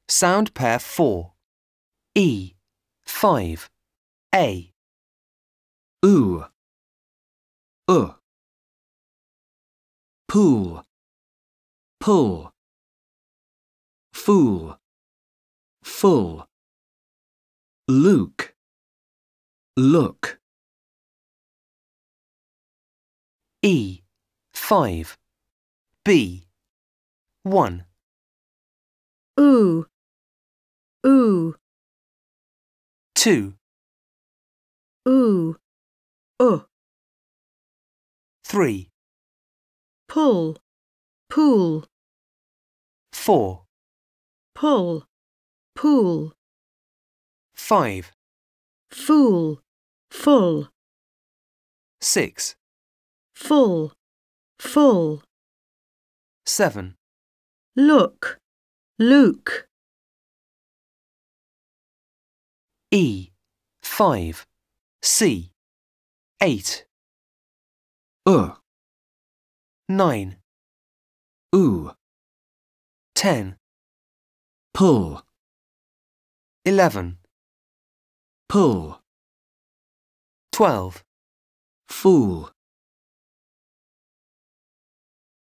Sound pair 4. E. 5. A. Ooh. Pool. Pull. Fool. Full. Luke. Look. E. 5. B. 1. Ooh. Ooh. 2. Ooh. 3. Pull. Pool. 4. Pull. Pool. 5. Fool. Full. 6. Full. Full. 7. Look. Luke. E. 5. C. 8. 9. Ooh. 10. Pull. 11. Pull. 12. Fool.